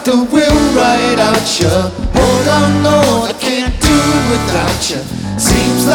the wheel right out you. Hold on, no, I can't do without you. Seems like